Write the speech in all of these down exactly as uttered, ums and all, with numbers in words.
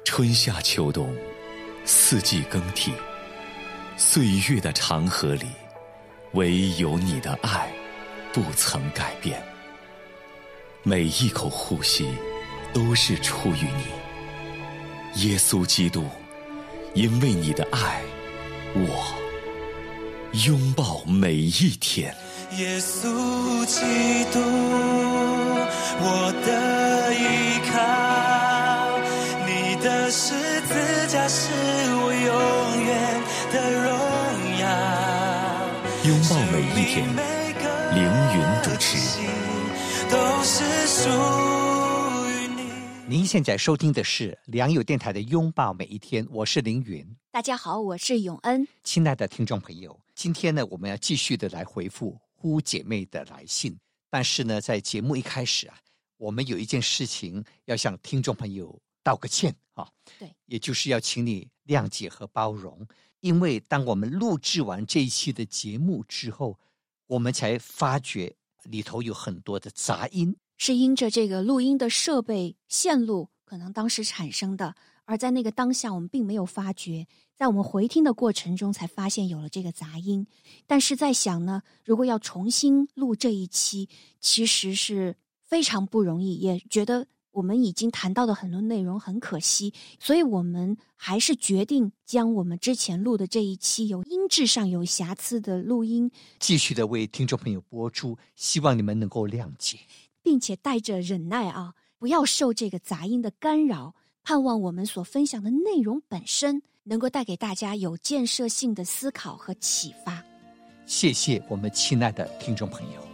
春夏秋冬，四季更替，岁月的长河里，唯有你的爱不曾改变。每一口呼吸都是出于你，耶稣基督，因为你的爱，我拥抱每一天。 耶稣基督，我的依靠，你的十字架是我永远的荣耀。 拥抱每一天，凌云主持。 都是属于你。 您现在收听的是良友电台的拥抱每一天，我是凌云。 大家好，我是永恩。 亲爱的听众朋友，今天呢，我们要继续的来回复呼姐妹的来信。但是呢，在节目一开始啊，我们有一件事情要向听众朋友道个歉啊， 对， 也就是要请你谅解和包容，因为当我们录制完这一期的节目之后，我们才发觉里头有很多的杂音， 是因着这个录音的设备线路可能当时产生的，而在那个当下我们并没有发觉，在我们回听的过程中才发现有了这个杂音。但是在想呢，如果要重新录这一期，其实是非常不容易，也觉得我们已经谈到的很多内容很可惜，所以我们还是决定将我们之前录的这一期有音质上有瑕疵的录音继续的为听众朋友播出，希望你们能够谅解， 并且带着忍耐啊，不要受这个杂音的干扰，盼望我们所分享的内容本身能够带给大家有建设性的思考和启发。 谢谢我们亲爱的听众朋友。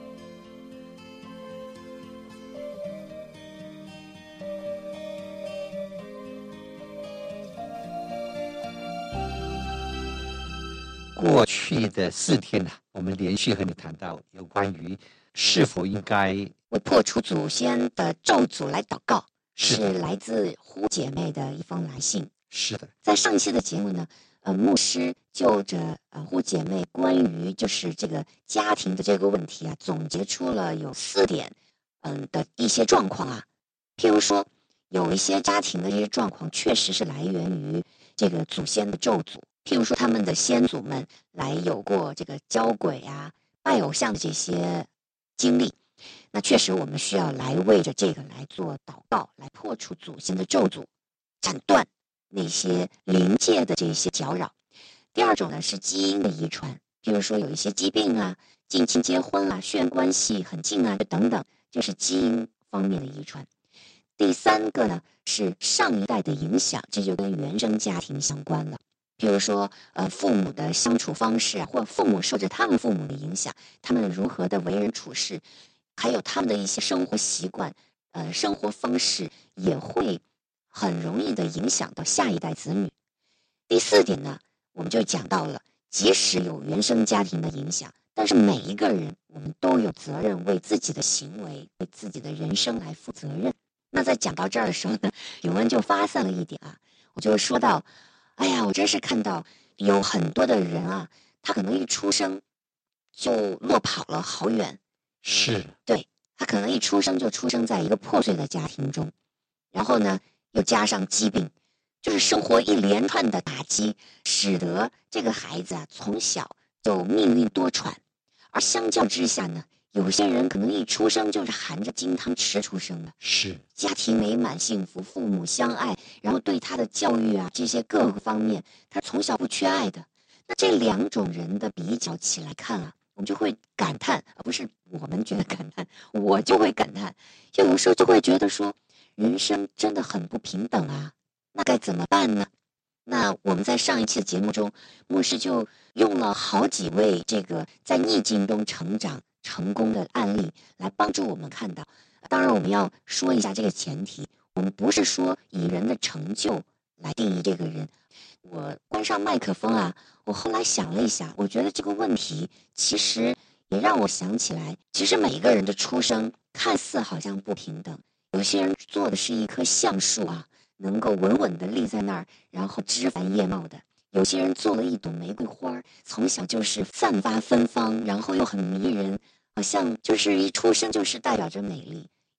过去的四天呢、啊，我们连续和你谈到有关于是否应该为破除祖先的咒诅来祷告， 是是来自呼姐妹的一封来信。 是的， 在上一期的节目呢，呃，牧师就着呃呼姐妹关于就是这个家庭的这个问题啊，总结出了有四点，嗯、呃、的一些状况啊。譬如说，有一些家庭的这些状况确实是来源于这个祖先的咒诅。譬如说，他们的先祖们来有过这个交鬼啊、拜偶像的这些经历，那确实我们需要来为着这个来做祷告，来破除祖先的咒诅，斩断那些灵界的这些搅扰。第二种呢是基因的遗传，譬如说有一些疾病啊、近亲结婚啊、血缘关系很近啊等等，就是基因方面的遗传。第三个呢是上一代的影响，这就跟原生家庭相关了。比如说，呃，父母的相处方式啊，或父母受着他们父母的影响，他们如何的为人处事，还有他们的一些生活习惯，呃，生活方式也会很容易的影响到下一代子女。第四点呢，我们就讲到了，即使有原生家庭的影响，但是每一个人我们都有责任为自己的行为、为自己的人生来负责任。那在讲到这儿的时候呢，永恩就发散了一点啊，我就说到。哎呀，我真是看到有很多的人啊，他可能一出生就落跑了好远。 是， 对，他可能一出生就出生在一个破碎的家庭中，然后呢，又加上疾病，就是生活一连串的打击，使得这个孩子啊从小就命运多舛。而相较之下呢，有些人可能一出生就是含着金汤匙出生的， 是家庭美满幸福，父母相爱，然后对他的教育啊这些各个方面，他从小不缺爱的。那这两种人的比较起来看啊，我们就会感叹，而不是我们觉得感叹，我就会感叹，就有时候就会觉得说，人生真的很不平等啊，那该怎么办呢？那我们在上一期的节目中，牧师就用了好几位这个在逆境中成长成功的案例来帮助我们看到。当然我们要说一下这个前提，我们不是说以人的成就来定义这个人。我关上麦克风啊，我后来想了一下，我觉得这个问题其实也让我想起来，其实每一个人的出生看似好像不平等，有些人做的是一棵橡树啊，能够稳稳地立在那儿，然后枝繁叶茂的。有些人做了一朵玫瑰花，从小就是散发芬芳，然后又很迷人，好像就是一出生就是代表着美丽。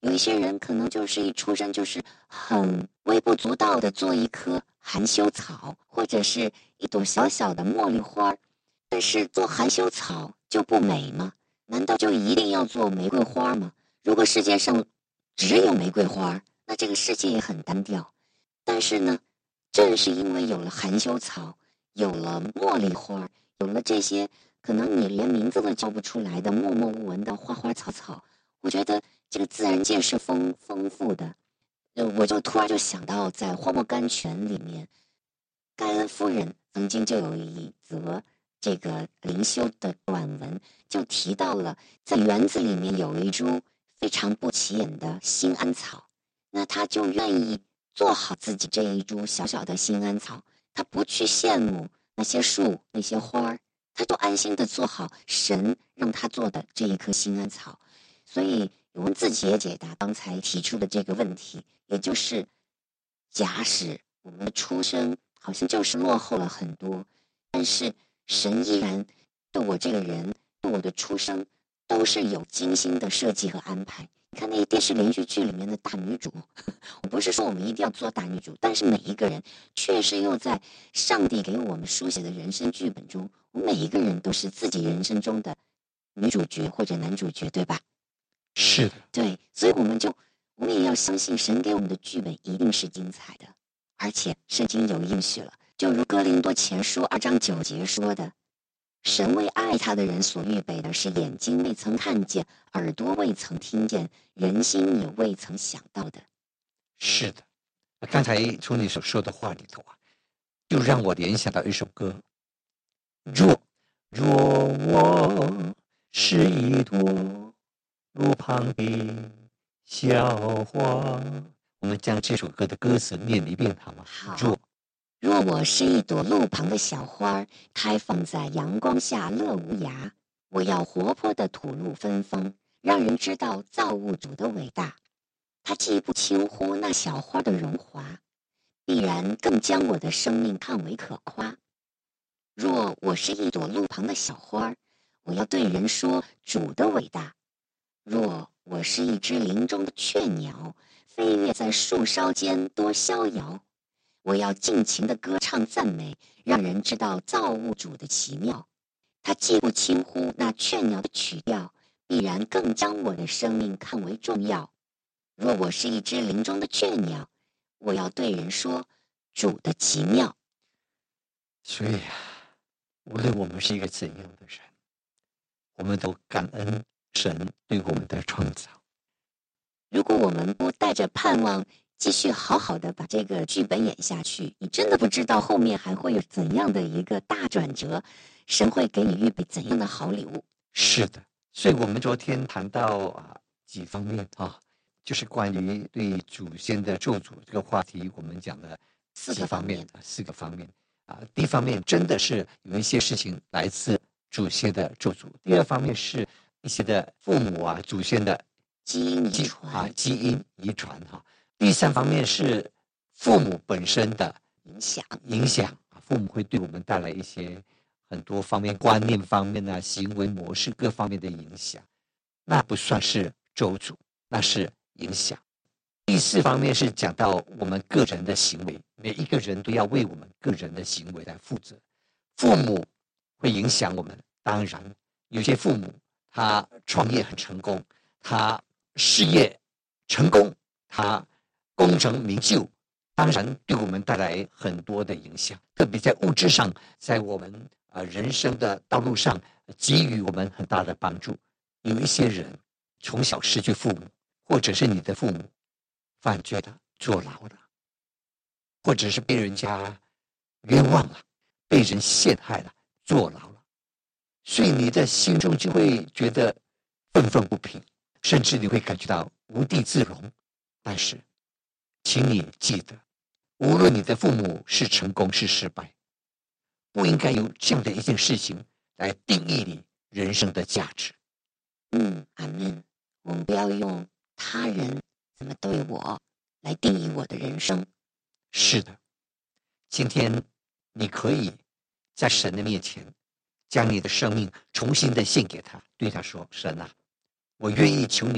有一些人可能就是一出生就是很微不足道的做一棵含羞草，或者是一朵小小的茉莉花，但是做含羞草就不美吗？难道就一定要做玫瑰花吗？如果世界上只有玫瑰花，那这个世界也很单调。但是呢，正是因为有了含羞草，有了茉莉花，有了这些可能你连名字都叫不出来的默默无闻的花花草草，我觉得这个自然界是丰丰富的。呃，我就突然就想到，在《荒漠甘泉》里面，盖恩夫人曾经就有一则这个灵修的短文，就提到了在园子里面有一株非常不起眼的新安草，那他就愿意做好自己这一株小小的新安草，他不去羡慕那些树那些花，他就安心的做好神让他做的这一棵新安草。所以我们自己也解答刚才提出的这个问题，也就是假使我们的出生好像就是落后了很多，但是神依然对我这个人对我的出生都是有精心的设计和安排。你看那个电视连续剧里面的大女主，我不是说我们一定要做大女主，但是每一个人确实又在上帝给我们书写的人生剧本中，我们每一个人都是自己人生中的女主角或者男主角，对吧？ 是的， 对，所以我们就我们也要相信神给我们的剧本一定是精彩的，而且圣经有应许了，就如哥林多前书二章九节说的，神为爱他的人所预备的是眼睛未曾看见，耳朵未曾听见，人心也未曾想到的。 是的。刚才从你所说的话里头啊，就让我联想到一首歌，若若我是一朵路旁的小花，我们将这首歌的歌词念一遍好吗？ 好， 若若我是一朵路旁的小花，开放在阳光下乐无涯，我要活泼的吐露芬芳，让人知道造物主的伟大。他既不轻忽那小花的荣华，必然更将我的生命看为可夸。若我是一朵路旁的小花，我要对人说主的伟大。若我是一只林中的雀鸟，飞跃在树梢间多逍遥，我要尽情的歌唱赞美，让人知道造物主的奇妙。他既不轻忽那雀鸟的曲调，必然更将我的生命看为重要。若我是一只林中的雀鸟，我要对人说主的奇妙。 所以啊，无论我们是一个怎样的人，我们都感恩神对我们的创造。 如果我们不带着盼望继续好好的把这个剧本演下去，你真的不知道后面还会有怎样的一个大转折，神会给你预备怎样的好礼物。 是的，所以我们昨天谈到啊几方面啊，就是关于对祖先的咒诅这个话题，我们讲了四个方面啊，四个方面啊。第一方面真的是有一些事情来自祖先的咒诅，第二方面是一些的父母啊祖先的基因遗基传啊基因遗传哈、啊。第三方面是父母本身的影响， 影响，父母会对我们带来一些很多方面观念方面啊行为模式各方面的影响，那不算是咒诅，那是影响。第四方面是讲到我们个人的行为，每一个人都要为我们个人的行为来负责。父母会影响我们，当然有些父母他创业很成功，他事业成功，他功成名就，当然对我们带来很多的影响，特别在物质上，在我们呃人生的道路上给予我们很大的帮助。有一些人从小失去父母，或者是你的父母犯罪了，坐牢了，或者是被人家冤枉了，被人陷害了，坐牢了，所以你的心中就会觉得愤愤不平，甚至你会感觉到无地自容。但是请你记得，无论你的父母是成功是失败，不应该有这样的一件事情来定义你人生的价值。 嗯，阿们。我们不要用他人怎么对我来定义我的人生。 是的，今天你可以在神的面前将你的生命重新的献给他，对他说：神啊，我愿意求你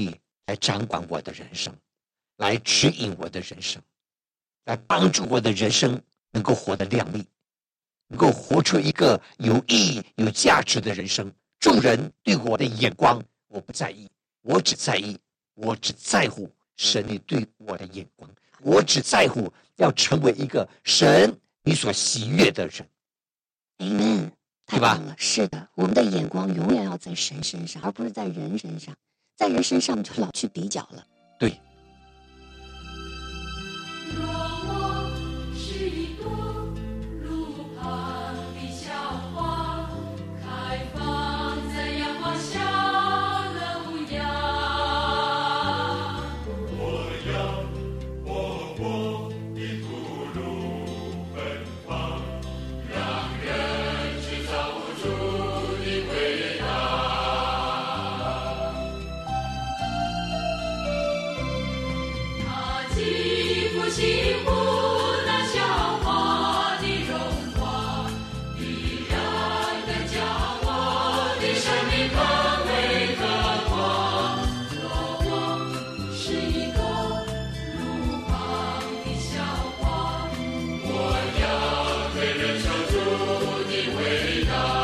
来掌管我的人生，来指引我的人生，来帮助我的人生能够活得亮丽，能够活出一个有意义、有价值的人生。众人对我的眼光我不在意，我只在意，我只在乎神你对我的眼光，我只在乎要成为一个神你所喜悦的人。 Amen， 太对吧棒了。是的，我们的眼光永远要在神身上，而不是在人身上。在人身上就老去比较了。 对， 若我是一朵路旁的小花，开放在阳光下的无涯。 我要活泼地吐露芬芳，让人去造物主的伟大。 它既不轻忽那小花的荣华，必然更将我的生命更为可夸。若我是一朵路旁的小花， 我要对人说主的伟大。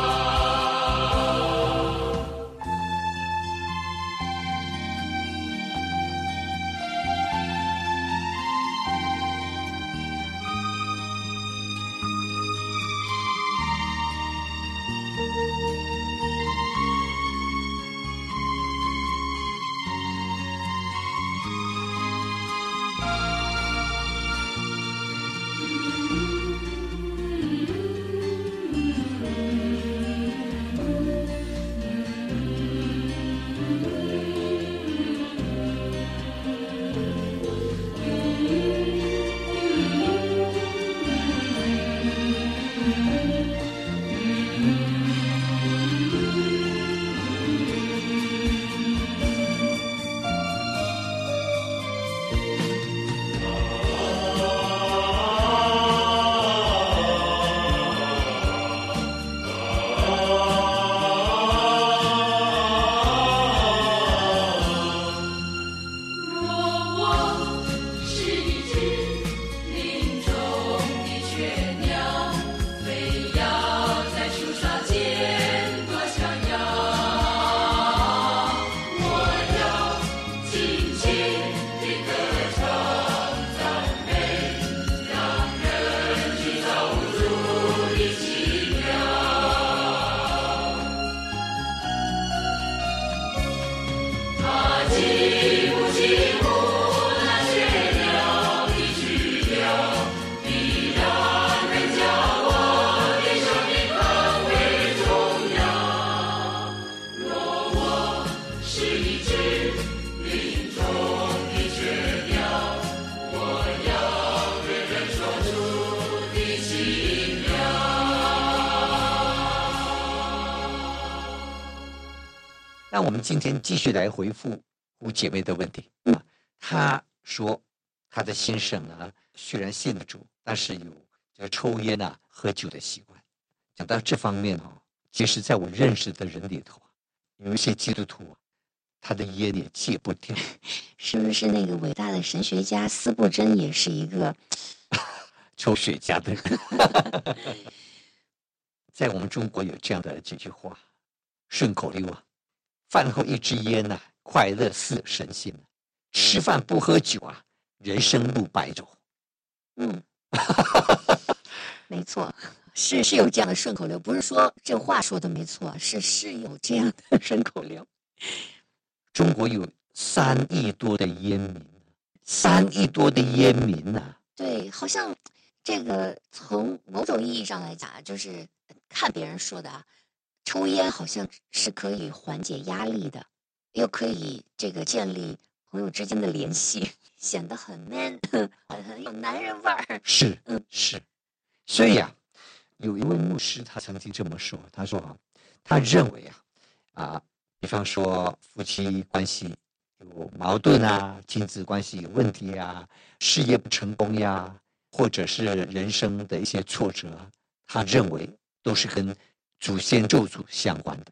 若我是一只林中的雀鸟，飞扬在树梢间多逍遥。我要尽情地歌唱赞美，让人知造物主的奇妙。它既不轻忽那雀鸟的曲调，必然能将我的生命更为重要。若我是一只林中的雀鸟，我要对人说出的奇妙。 那我们今天继续来回复胡姐妹的问题。啊，她说她的先生呢，虽然信了主，但是有这个抽烟啊、喝酒的习惯。讲到这方面哦，其实在我认识的人里头啊，有一些基督徒啊，他的烟也戒不掉。 是不是那个伟大的神学家司布真也是一个？ 抽雪茄的人。在我们中国有这样的这句话，顺口溜啊，饭后一支烟呐、快乐似神仙；吃饭不喝酒啊，人生路白走。 嗯，没错，是是有这样的顺口溜，不是说这话说的没错，是是有这样的顺口溜。 中国有三亿多的烟民，三亿多的烟民呐、啊， 对，好像这个从某种意义上来讲，就是看别人说的啊，抽烟好像是可以缓解压力的，又可以这个建立朋友之间的联系，显得很 man， 很很有男人味儿。 是， 嗯是。所以啊，有一位牧师他曾经这么说，他说啊，他认为啊，啊，比方说夫妻关系有矛盾啊，亲子关系有问题啊，事业不成功呀，或者是人生的一些挫折，他认为都是跟祖先咒诅相关的。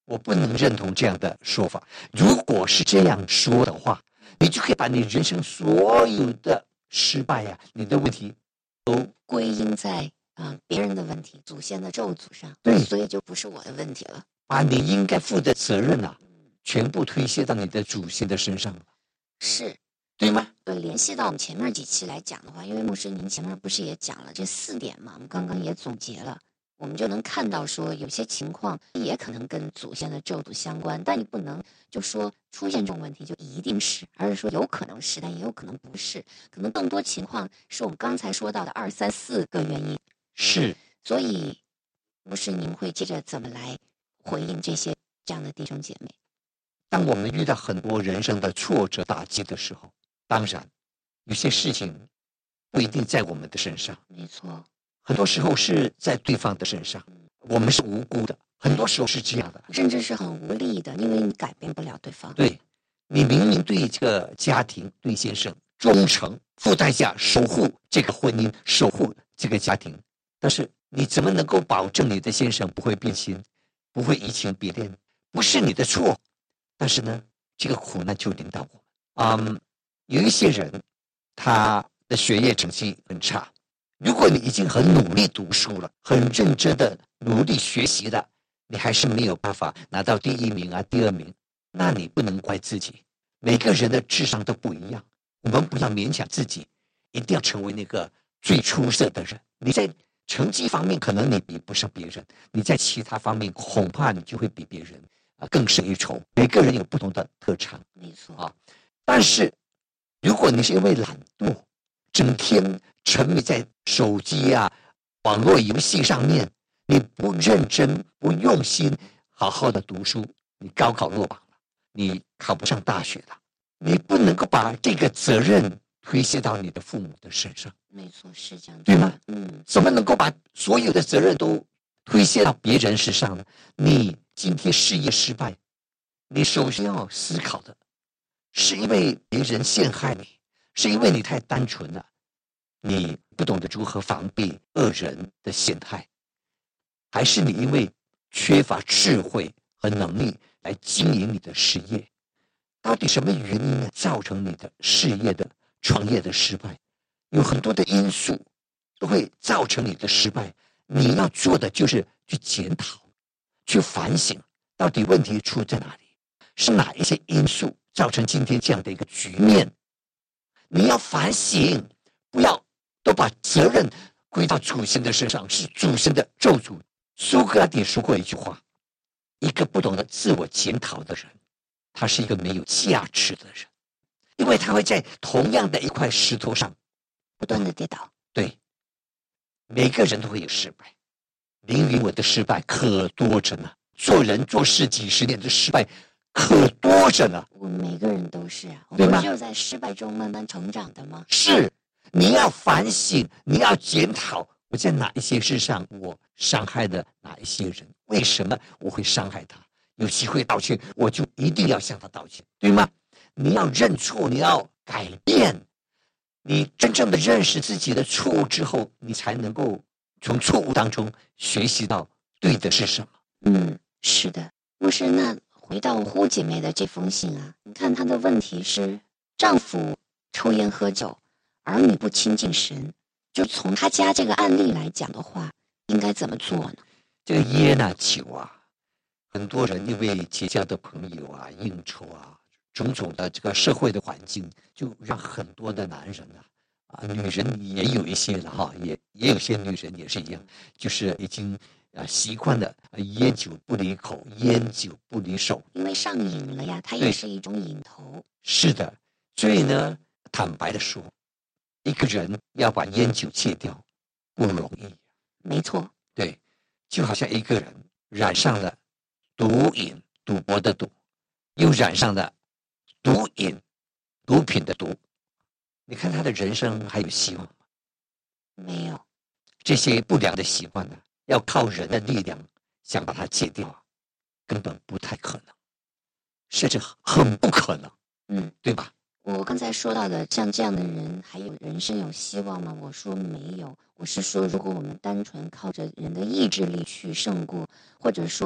我不能认同这样的说法。如果是这样说的话，你就可以把你人生所有的失败呀、啊、你的问题都归因在啊、呃、别人的问题、祖先的咒诅上， 对， 所以就不是我的问题了。 把你应该负的责任啊，全部推卸到你的祖先的身上了， 是， 对吗？ 呃，联系到我们前面几期来讲的话，因为牧师您前面不是也讲了这四点嘛，我们刚刚也总结了，我们就能看到说有些情况也可能跟祖先的咒诅相关，但你不能就说出现这种问题就一定是，而是说有可能是，但也有可能不是，可能更多情况是我们刚才说到的二三四个原因。 是， 所以牧师您会接着怎么来回应这些这样的弟兄姐妹？ 当我们遇到很多人生的挫折打击的时候，当然有些事情不一定在我们的身上， 没错， 很多时候是在对方的身上，我们是无辜的，很多时候是这样的， 甚至是很无力的，因为你改变不了对方。 对，你明明对这个家庭对先生忠诚，付代价守护这个婚姻，守护这个家庭，但是你怎么能够保证你的先生不会变心，不会移情别恋？不是你的错，但是呢，这个苦难就临到我们。嗯，有一些人他的学业成绩很差，如果你已经很努力读书了，很认真的努力学习了，你还是没有办法拿到第一名啊第二名，那你不能怪自己，每个人的智商都不一样，我们不要勉强自己一定要成为那个最出色的人。你在成绩方面可能你比不上别人，你在其他方面恐怕你就会比别人啊更胜一筹。每个人有不同的特长， 没错啊。但是如果你是因为懒惰，整天沉迷在手机啊、网络游戏上面，你不认真、不用心，好好的读书，你高考落榜了，你考不上大学了，你不能够把这个责任推卸到你的父母的身上， 没错，是这样子， 对吗？ 嗯， 怎么能够把所有的责任都推卸到别人身上呢？你今天事业失败，你首先要思考的是因为别人陷害你，是因为你太单纯了，你不懂得如何防备恶人的陷害，还是你因为缺乏智慧和能力来经营你的事业？到底什么原因呢造成你的事业的创业的失败？有很多的因素都会造成你的失败，你要做的就是去检讨，去反省，到底问题出在哪里，是哪一些因素造成今天这样的一个局面？你要反省，不要都把责任归到祖先的身上，是祖先的咒诅。苏格拉底说过一句话：一个不懂得自我检讨的人，他是一个没有价值的人，因为他会在同样的一块石头上不断的跌倒。 对，每个人都会有失败，凌云我的失败可多着呢，做人做事几十年的失败可多着呢。 我们每个人都是啊，我对吗们不是在失败中慢慢成长的吗？ 是，你要反省，你要检讨，我在哪一些事上我伤害了哪一些人，为什么我会伤害他？有机会道歉，我就一定要向他道歉，对吗？你要认错，你要改变，你真正的认识自己的错误之后，你才能够从错误当中学习到对的是什么。 嗯，是的。牧师，那回到呼姐妹的这封信啊，你看她的问题是丈夫抽烟喝酒，儿女不亲近神，就从她家这个案例来讲的话，应该怎么做呢？ 这个烟啊酒啊，很多人因为结交的朋友啊应酬啊，种种的这个社会的环境，就让很多的男人啊啊女人也有一些了哈，也也有些女人也是一样，就是已经啊习惯了烟酒不离口，烟酒不离手。 因为上瘾了呀，它对也是一种瘾头。 是的，所以呢，坦白的说，一个人要把烟酒戒掉不容易。 没错， 对，就好像一个人染上了毒瘾，赌博的赌，又染上了毒瘾，毒品的毒，你看他的人生还有希望吗？ 没有。 这些不良的习惯呢，要靠人的力量想把它戒掉，根本不太可能，甚至很不可能， 嗯， 对吧？ 我刚才说到的像这样的人还有人生有希望吗？我说没有，我是说如果我们单纯靠着人的意志力去胜过，或者说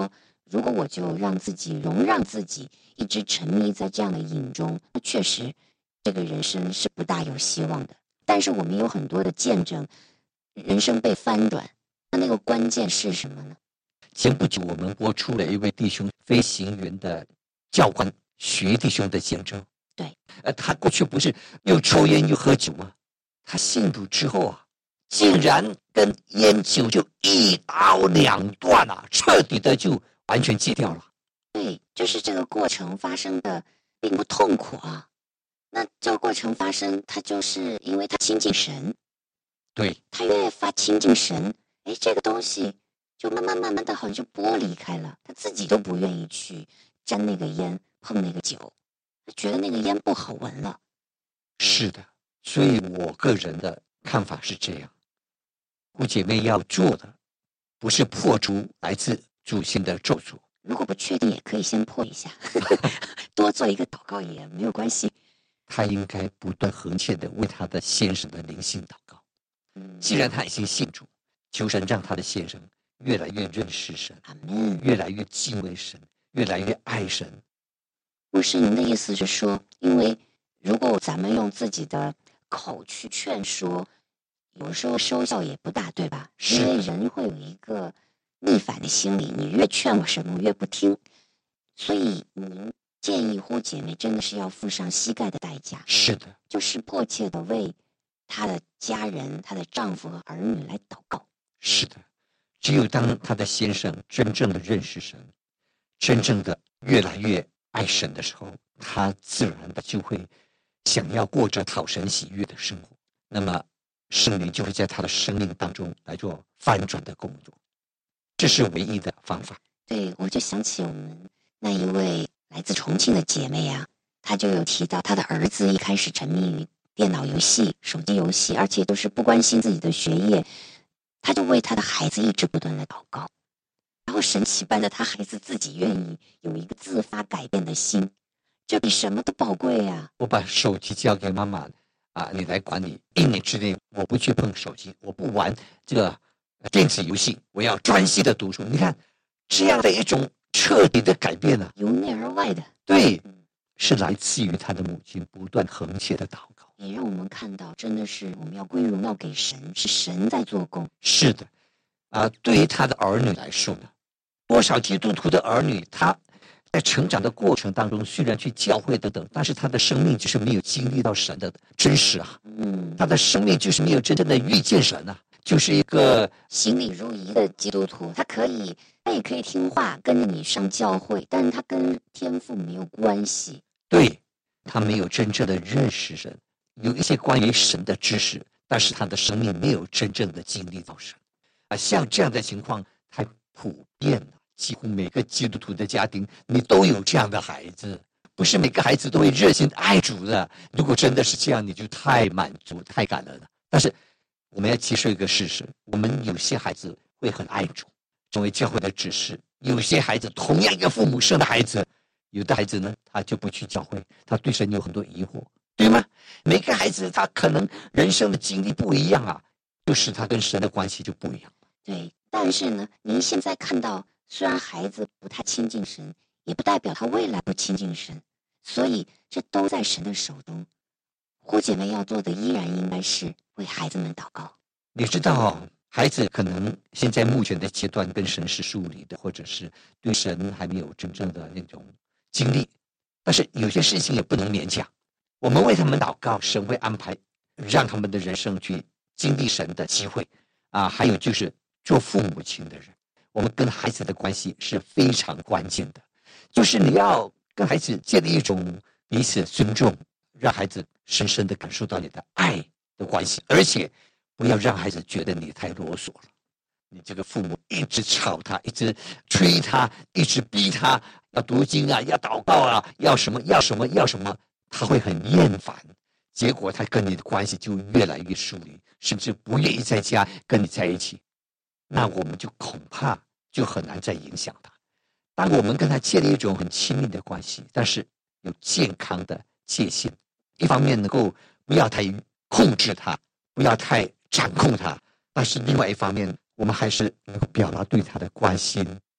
如果我就让自己容让自己一直沉迷在这样的瘾中，那确实这个人生是不大有希望的。但是我们有很多的见证，人生被翻转，那那个关键是什么呢？ 前不久我们播出了一位弟兄飞行员的教官徐弟兄的见证。 对， 呃，他过去不是又抽烟又喝酒吗？他信主之后啊，竟然跟烟酒就一刀两断啊，彻底的就完全戒掉了。 对，就是这个过程发生的并不痛苦啊。那这个过程发生，他就是因为他亲近神， 对， 他越发亲近神，哎，这个东西就慢慢慢慢的好像就剥离开了，他自己都不愿意去沾那个烟，碰那个酒，他觉得那个烟不好闻了。 是的，所以我个人的看法是这样，姑姐妹要做的不是破除来自祖先的咒诅， 如果不确定也可以先破一下多做一个祷告也没有关系。 她应该不断恒切的为她的先生的灵性祷告。 嗯， 既然她已经信主，求神让她的先生越来越认识神， 阿们。 越来越敬畏神，越来越爱神。 牧师，您的意思是说，因为如果咱们用自己的口去劝说，有时候收效也不大，对吧？ 是因为人会有一个逆反的心理，你越劝我什么，我越不听。所以您建议呼姐妹真的是要付上膝盖的代价， 是的， 就是迫切的为她的家人、她的丈夫和儿女来祷告。 是的，只有当她的先生真正的认识神，真正的越来越爱神的时候，她自然的就会想要过着讨神喜悦的生活。那么圣灵就会在她的生命当中来做翻转的工作，这是唯一的方法。 对，我就想起我们那一位来自重庆的姐妹啊，她就有提到她的儿子一开始沉迷于电脑游戏、手机游戏，而且都是不关心自己的学业，她就为她的孩子一直不断的祷告，然后神奇般的，她孩子自己愿意有一个自发改变的心，这比什么都宝贵啊！ 我把手机交给妈妈啊，你来管理，一年之内我不去碰手机，我不玩这个电子游戏，我要专心的读书。你看这样的一种彻底的改变呢、啊， 由内而外的， 对，是来自于他的母亲不断恒切的祷告， 也让我们看到，真的是我们要归荣耀给神，是神在做工。 是的，啊，对于他的儿女来说呢，多少基督徒的儿女，他在成长的过程当中，虽然去教会等等，但是他的生命就是没有经历到神的真实啊， 嗯， 他的生命就是没有真正的遇见神啊，就是一个行礼如仪的基督徒，他可以，他也可以听话，跟着你上教会，但是他跟天父没有关系。 对，他没有真正的认识神，有一些关于神的知识，但是他的生命没有真正的经历到神啊，像这样的情况太普遍了，几乎每个基督徒的家庭你都有这样的孩子，不是每个孩子都会热心爱主的。如果真的是这样，你就太满足太感恩了。但是我们要接受一个事实，我们有些孩子会很爱主，成为教会的指示，有些孩子同样一个父母生的孩子，有的孩子呢他就不去教会，他对神有很多疑惑，对吗？每个孩子他可能人生的经历不一样啊，就是他跟神的关系就不一样。 对，但是呢，您现在看到，虽然孩子不太亲近神，也不代表他未来不亲近神，所以这都在神的手中。呼姐妹要做的依然应该是为孩子们祷告。 你知道，孩子可能现在目前的阶段跟神是疏离的，或者是对神还没有真正的那种经历，但是有些事情也不能勉强。我们为他们祷告，神会安排让他们的人生去经历神的机会啊。还有就是做父母亲的人，我们跟孩子的关系是非常关键的，就是你要跟孩子建立一种彼此尊重，让孩子深深的感受到你的爱的关系，而且不要让孩子觉得你太啰嗦了。你这个父母一直吵他，一直催他，一直逼他要读经啊，要祷告啊，要什么要什么要什么，他会很厌烦，结果他跟你的关系就越来越疏离，甚至不愿意在家跟你在一起。那我们就恐怕就很难再影响他。当我们跟他建立一种很亲密的关系，但是有健康的界限，一方面能够不要太控制他，不要太掌控他，但是另外一方面我们还是能够表达对他的关心，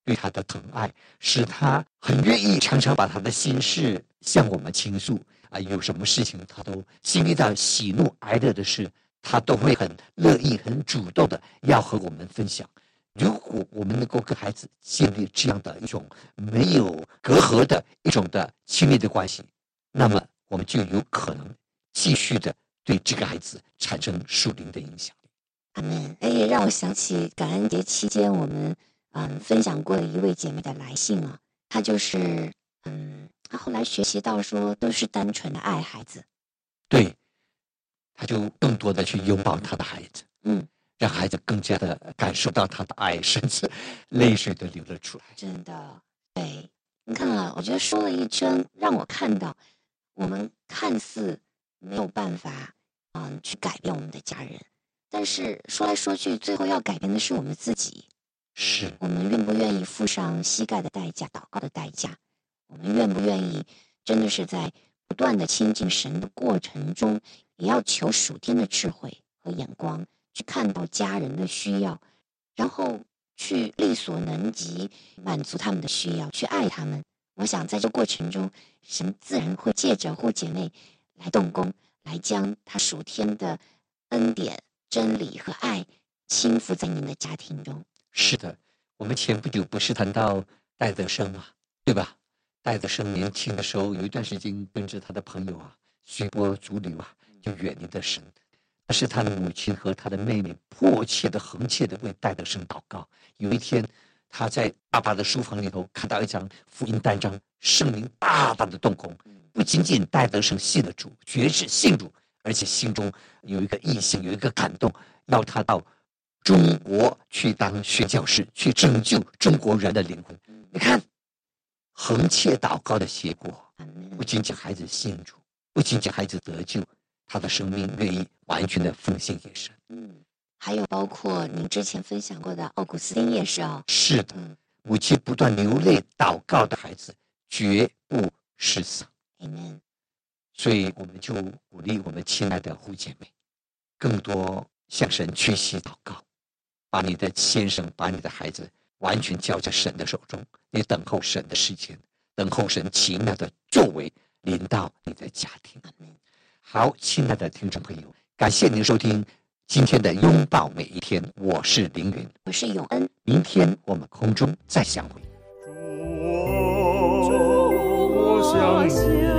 对他的疼爱，使他很愿意常常把他的心事向我们倾诉啊，有什么事情他都经历到喜怒哀乐的事，他都会很乐意、很主动的要和我们分享。如果我们能够跟孩子建立这样的一种没有隔阂的一种的亲密的关系，那么我们就有可能继续的对这个孩子产生属灵的影响。 阿门。哎，也让我想起感恩节期间我们嗯分享过的一位姐妹的来信啊，她就是嗯，她后来学习到说都是单纯的爱孩子， 对，他就更多的去拥抱他的孩子， 嗯， 让孩子更加的感受到他的爱，甚至泪水都流了出来。 真的，对，你看啊，我觉得说了一圈，让我看到我们看似没有办法嗯去改变我们的家人，但是说来说去，最后要改变的是我们自己。 是， 我们愿不愿意付上膝盖的代价、祷告的代价？我们愿不愿意真的是在不断的亲近神的过程中，也要求属天的智慧和眼光，去看到家人的需要，然后去力所能及满足他们的需要，去爱他们。我想在这过程中，神自然会借着互姐妹来动工，来将他属天的恩典、真理和爱倾覆在你们的家庭中。 是的，我们前不久不是谈到戴德生嘛，对吧？戴德生年轻的时候有一段时间跟着他的朋友啊，随波逐流啊，就远离了神。但是他的母亲和他的妹妹迫切的、恒切的为戴德生祷告。有一天，他在爸爸的书房里头看到一张福音单张，圣灵大大的动工，不仅仅戴德生信了主，绝是信主，而且心中有一个意向，有一个感动，要他到中国去当宣教士，去拯救中国人的灵魂。你看，恒切祷告的结果，不仅仅孩子信主，不仅仅孩子得救，他的生命愿意完全的奉献给神。 嗯，还有包括您之前分享过的奥古斯丁也是哦。 是的， 嗯母亲不断流泪祷告的孩子绝不失丧。 ，Amen。 所以我们就鼓励我们亲爱的胡姐妹，更多向神屈膝祷告，把你的先生，把你的孩子完全交在神的手中，你等候神的时间，等候神奇妙的作为临到你的家庭。好，亲爱的听众朋友，感谢您收听今天的拥抱每一天，我是凌云， 我是永恩。 明天我们空中再相会。 主，我想你。